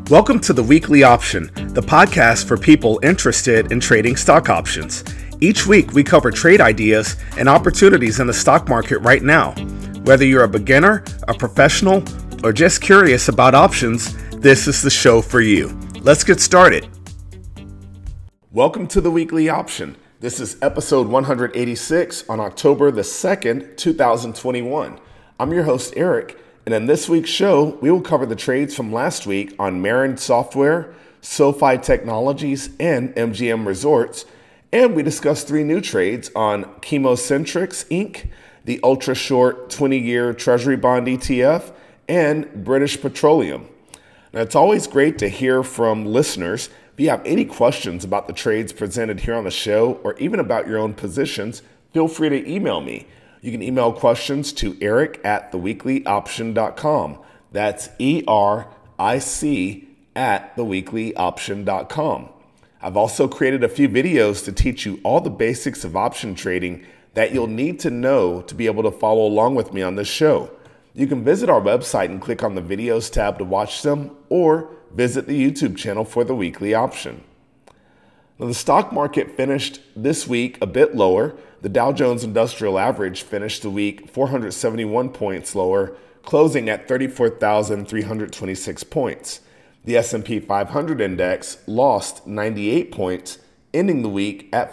Welcome to The Weekly Option, the podcast for people interested in trading stock options. Each week, we cover trade ideas and opportunities in the stock market right now. Whether you're a beginner, a professional, or just curious about options, this is the show for you. Let's get started. Welcome to The Weekly Option. This is episode 186 on October the 2nd, 2021. I'm your host, Eric. And in this week's show, we will cover the trades from last week on Marin Software, SoFi Technologies, and MGM Resorts. And we discuss three new trades on Chemocentrics Inc., the ultra-short 20-year Treasury bond ETF, and British Petroleum. Now, it's always great to hear from listeners. If you have any questions about the trades presented here on the show, or even about your own positions, feel free to email me. You can email questions to eric@theweeklyoption.com. That's ERIC@theweeklyoption.com. I've also created a few videos to teach you all the basics of option trading that you'll need to know to be able to follow along with me on this show. You can visit our website and click on the videos tab to watch them, or visit the YouTube channel for The Weekly Option. Now, the stock market finished this week a bit lower. The Dow Jones Industrial Average finished the week 471 points lower, closing at 34,326 points. The S&P 500 index lost 98 points, ending the week at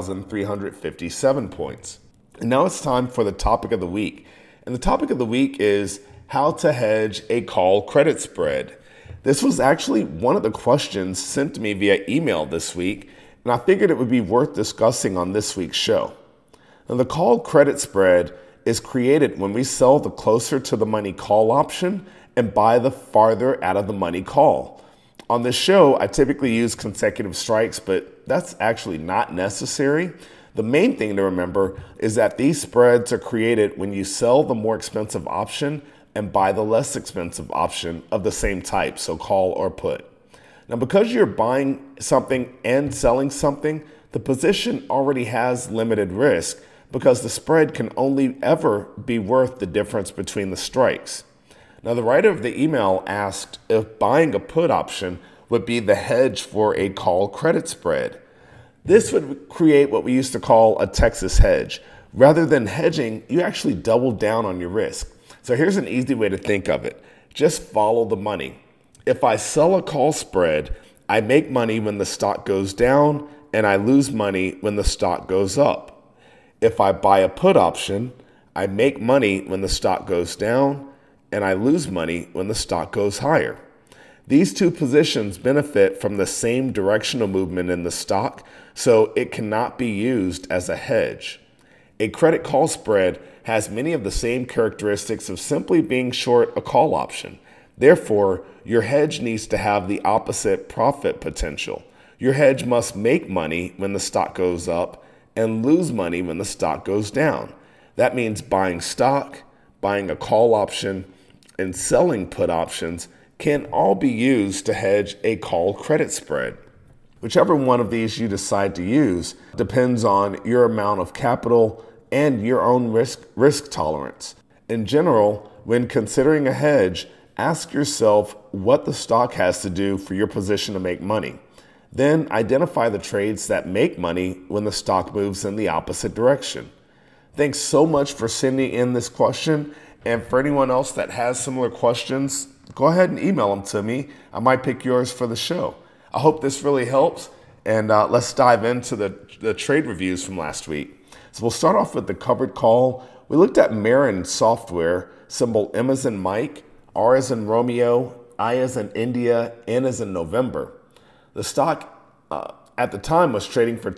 4,357 points. And now it's time for the topic of the week. And the topic of the week is how to hedge a call credit spread. This was actually one of the questions sent to me via email this week, and I figured it would be worth discussing on this week's show. Now, the call credit spread is created when we sell the closer to the money call option and buy the farther out of the money call. On this show, I typically use consecutive strikes, but that's actually not necessary. The main thing to remember is that these spreads are created when you sell the more expensive option and buy the less expensive option of the same type, so call or put. Now, because you're buying something and selling something, the position already has limited risk because the spread can only ever be worth the difference between the strikes. Now, the writer of the email asked if buying a put option would be the hedge for a call credit spread. This would create what we used to call a Texas hedge. Rather than hedging, you actually double down on your risk. So here's an easy way to think of it. Just follow the money. If I sell a call spread, I make money when the stock goes down, and I lose money when the stock goes up. If I buy a put option, I make money when the stock goes down, and I lose money when the stock goes higher. These two positions benefit from the same directional movement in the stock, so it cannot be used as a hedge. A credit call spread has many of the same characteristics of simply being short a call option. Therefore, your hedge needs to have the opposite profit potential. Your hedge must make money when the stock goes up and lose money when the stock goes down. That means buying stock, buying a call option, and selling put options can all be used to hedge a call credit spread. Whichever one of these you decide to use depends on your amount of capital and your own risk tolerance. In general, when considering a hedge, ask yourself what the stock has to do for your position to make money. Then identify the trades that make money when the stock moves in the opposite direction. Thanks so much for sending in this question. And for anyone else that has similar questions, go ahead and email them to me. I might pick yours for the show. I hope this really helps. And let's dive into the trade reviews from last week. So we'll start off with the covered call. We looked at Marin Software, symbol M as in Mike, R as in Romeo, I as in India, N as in November. The stock at the time was trading for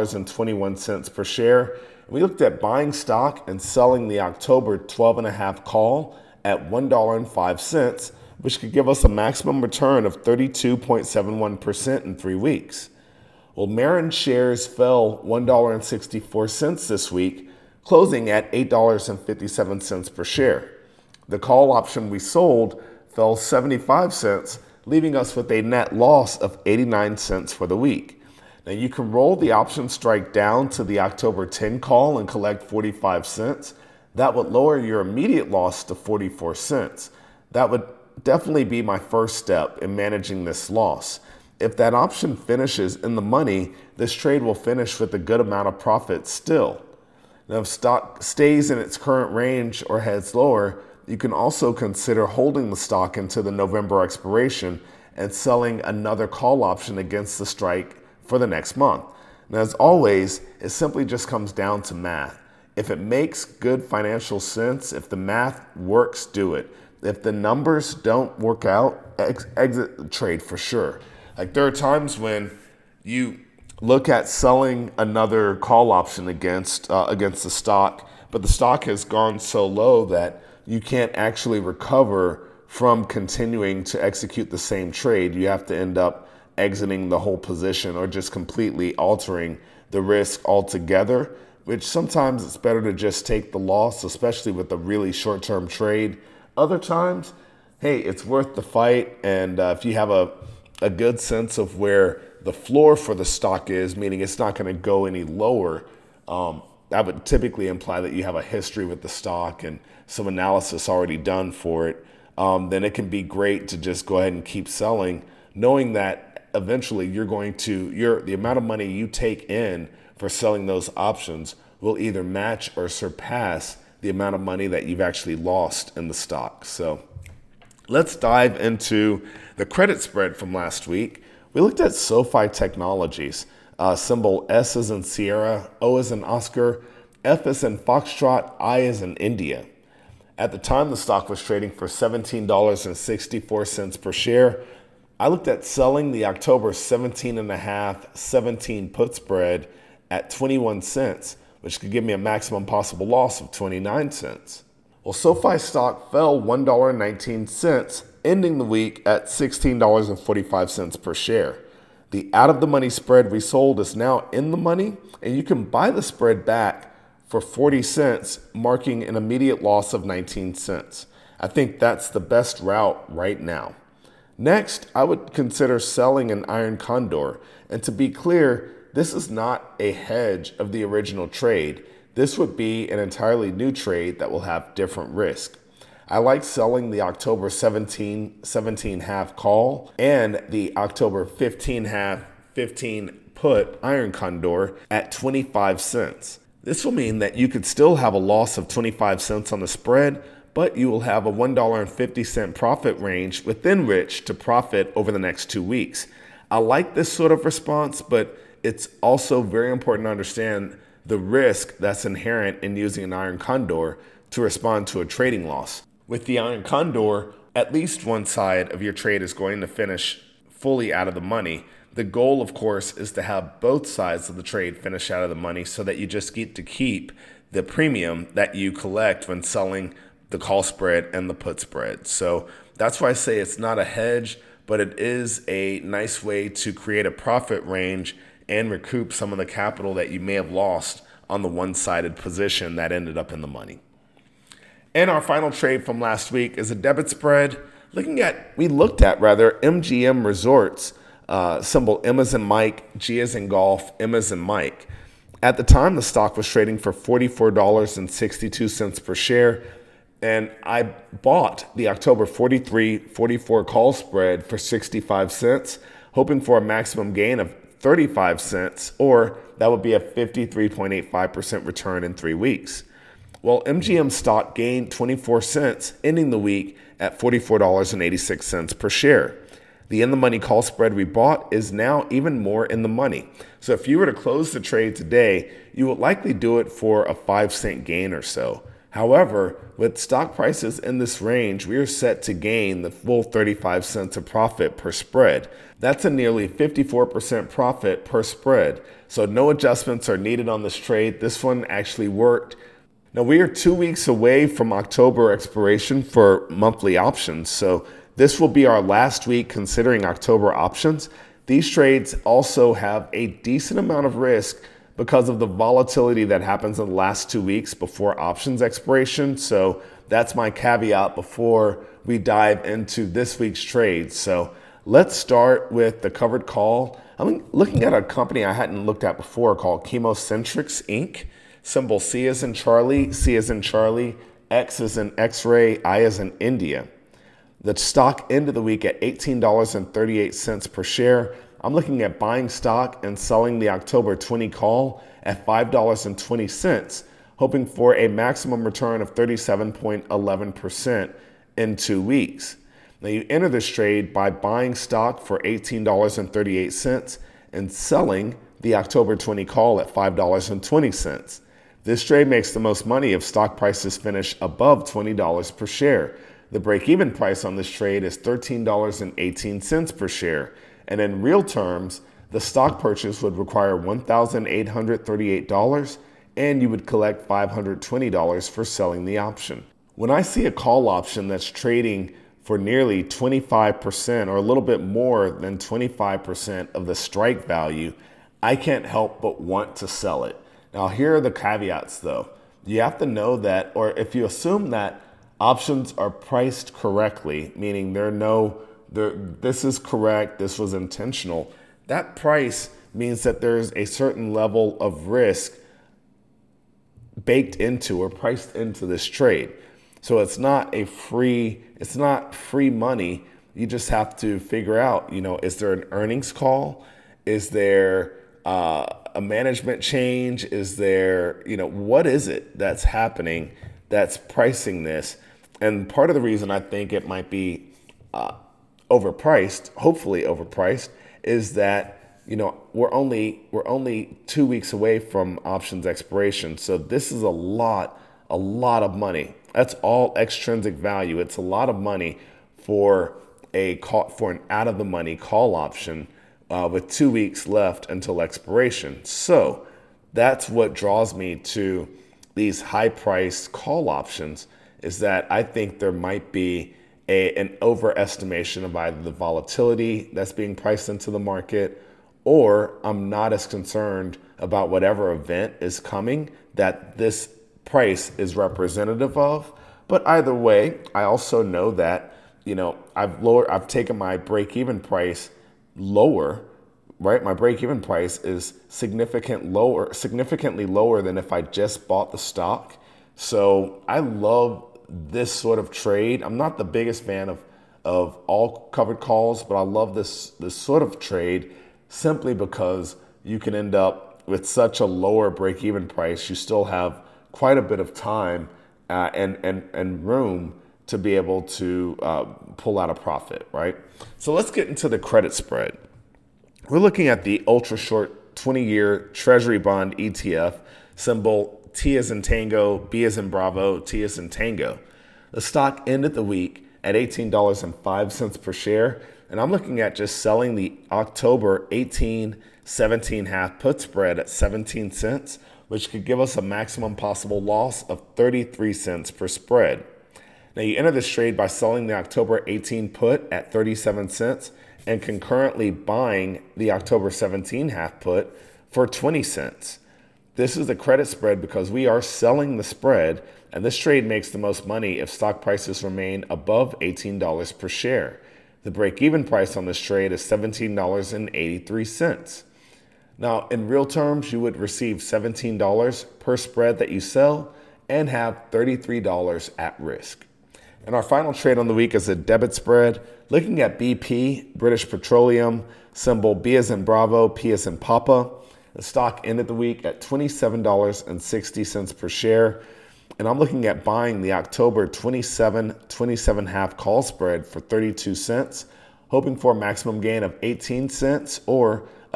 $10.21 per share. We looked at buying stock and selling the October 12.5 call at $1.05, which could give us a maximum return of 32.71% in 3 weeks. Well, Marin shares fell $1.64 this week, closing at $8.57 per share. The call option we sold fell 75 cents, leaving us with a net loss of 89 cents for the week. Now, you can roll the option strike down to the October 10 call and collect 45 cents. That would lower your immediate loss to 44 cents. That would definitely be my first step in managing this loss. If that option finishes in the money, this trade will finish with a good amount of profit still. Now, if stock stays in its current range or heads lower, you can also consider holding the stock into the November expiration and selling another call option against the strike for the next month. Now, as always, it simply just comes down to math. If it makes good financial sense, if the math works, do it. If the numbers don't work out, exit the trade for sure. Like, there are times when you look at selling another call option against the stock, but the stock has gone so low that you can't actually recover from continuing to execute the same trade. You have to end up exiting the whole position or just completely altering the risk altogether, which sometimes it's better to just take the loss, especially with a really short-term trade. Other times, hey, it's worth the fight. And if you have a good sense of where the floor for the stock is, meaning it's not going to go any lower, that would typically imply that you have a history with the stock and some analysis already done for it. Then it can be great to just go ahead and keep selling, knowing that eventually the amount of money you take in for selling those options will either match or surpass the amount of money that you've actually lost in the stock. So let's dive into the credit spread from last week. We looked at SoFi Technologies, symbol S as in Sierra, O as in Oscar, F as in Foxtrot, I as in India. At the time, the stock was trading for $17.64 per share. I looked at selling the October 17 put spread at 21 cents, which could give me a maximum possible loss of 29 cents. Well, SoFi stock fell $1.19, ending the week at $16.45 per share. The out-of-the-money spread we sold is now in the money, and you can buy the spread back for 40 cents, marking an immediate loss of 19 cents. I think that's the best route right now. Next, I would consider selling an iron condor. And to be clear, this is not a hedge of the original trade. This would be an entirely new trade that will have different risk. I like selling the October 17 half call and the October 15 half 15 put iron condor at 25 cents. This will mean that you could still have a loss of 25 cents on the spread, but you will have a $1.50 profit range within which to profit over the next 2 weeks. I like this sort of response, but it's also very important to understand the risk that's inherent in using an iron condor to respond to a trading loss. With the iron condor, at least one side of your trade is going to finish fully out of the money. The goal, of course, is to have both sides of the trade finish out of the money so that you just get to keep the premium that you collect when selling the call spread and the put spread. So that's why I say it's not a hedge, but it is a nice way to create a profit range and recoup some of the capital that you may have lost on the one-sided position that ended up in the money. And our final trade from last week is a debit spread. We looked at MGM Resorts, symbol M as in Mike, G as in golf, M as in Mike. At the time, the stock was trading for $44.62 per share, and I bought the October 44 call spread for 65 cents, hoping for a maximum gain of 35 cents, or that would be a 53.85% return in 3 weeks. Well, MGM stock gained 24 cents, ending the week at $44.86 per share. The in-the-money call spread we bought is now even more in the money. So if you were to close the trade today, you would likely do it for a 5-cent gain or so. However, with stock prices in this range, we are set to gain the full 35 cents of profit per spread. That's a nearly 54% profit per spread. So no adjustments are needed on this trade. This one actually worked. Now, we are 2 weeks away from October expiration for monthly options, so this will be our last week considering October options. These trades also have a decent amount of risk because of the volatility that happens in the last 2 weeks before options expiration. So that's my caveat before we dive into this week's trades. So let's start with the covered call. I'm looking at a company I hadn't looked at before called Chemocentrics Inc. Symbol C as in Charlie, C as in Charlie, X as in X-ray, I as in India. The stock ended the week at $18.38 per share. I'm looking at buying stock and selling the October 20 call at $5.20, hoping for a maximum return of 37.11% in 2 weeks. Now you enter this trade by buying stock for $18.38 and selling the October 20 call at $5.20. This trade makes the most money if stock prices finish above $20 per share. The break-even price on this trade is $13.18 per share. And in real terms, the stock purchase would require $1,838 and you would collect $520 for selling the option. When I see a call option that's trading for nearly 25% or a little bit more than 25% of the strike value, I can't help but want to sell it. Now, here are the caveats though. You have to know that, or if you assume that options are priced correctly, meaning this is correct, this was intentional, that price means that there's a certain level of risk baked into or priced into this trade. So it's not free money. You just have to figure out, is there an earnings call? Is there a management change? Is there, what is it that's happening that's pricing this? And part of the reason I think it might be overpriced, hopefully overpriced, is that we're only 2 weeks away from options expiration. So this is a lot of money. That's all extrinsic value. It's a lot of money for an out of the money call option with 2 weeks left until expiration. So that's what draws me to these high priced call options, is that I think there might be an overestimation of either the volatility that's being priced into the market, or I'm not as concerned about whatever event is coming that this price is representative of. But either way, I also know that, I've taken my break-even price lower, right? My break-even price is significantly lower than if I just bought the stock. So I love this sort of trade. I'm not the biggest fan of all covered calls, but I love this sort of trade simply because you can end up with such a lower break-even price. You still have quite a bit of time and room to be able to pull out a profit, right? So let's get into the credit spread. We're looking at the ultra short 20-year Treasury bond ETF, symbol T as in Tango, B as in Bravo, T as in Tango. The stock ended the week at $18.05 per share, and I'm looking at just selling the October 18-17 half put spread at 17 cents, which could give us a maximum possible loss of 33 cents per spread. Now you enter this trade by selling the October 18 put at 37 cents and concurrently buying the October 17 half put for 20 cents. This is the credit spread because we are selling the spread, and this trade makes the most money if stock prices remain above $18 per share. The break-even price on this trade is $17.83. Now, in real terms, you would receive $17 per spread that you sell and have $33 at risk. And our final trade on the week is a debit spread, looking at BP, British Petroleum, symbol B as in Bravo, P as in Papa. The stock ended the week at $27.60 per share. And I'm looking at buying the October 27 half call spread for 32 cents, hoping for a maximum gain of 18 cents or a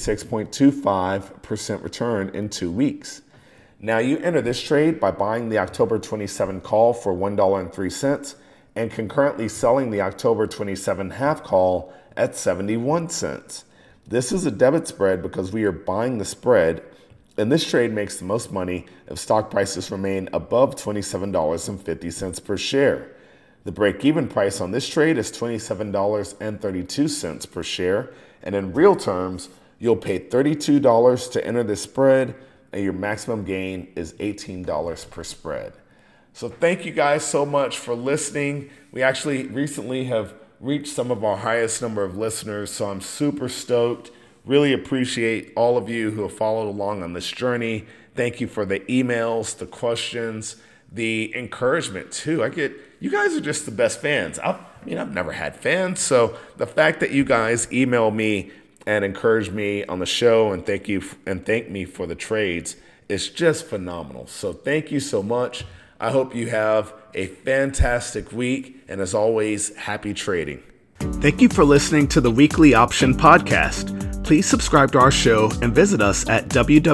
56.25% return in 2 weeks. Now you enter this trade by buying the October 27 call for $1.03 and concurrently selling the October 27 half call at 71 cents. This is a debit spread because we are buying the spread, and this trade makes the most money if stock prices remain above $27.50 per share. The break-even price on this trade is $27.32 per share, and in real terms, you'll pay $32 to enter this spread, and your maximum gain is $18 per spread. So thank you guys so much for listening. We actually recently have reached some of our highest number of listeners, so I'm super stoked. Really appreciate all of you who have followed along on this journey. Thank you for the emails, the questions, the encouragement too. I get You guys are just the best fans. I've never had fans. So the fact that you guys email me and encourage me on the show and thank me for the trades is just phenomenal. So thank you so much. I hope you have a fantastic week. And as always, happy trading. Thank you for listening to the Weekly Option Podcast. Please subscribe to our show and visit us at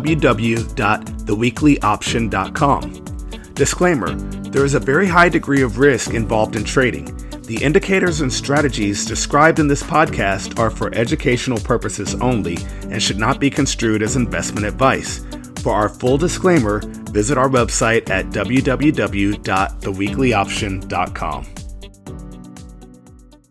www.theweeklyoption.com. Disclaimer, there is a very high degree of risk involved in trading. The indicators and strategies described in this podcast are for educational purposes only and should not be construed as investment advice. For our full disclaimer, visit our website at www.theweeklyoption.com.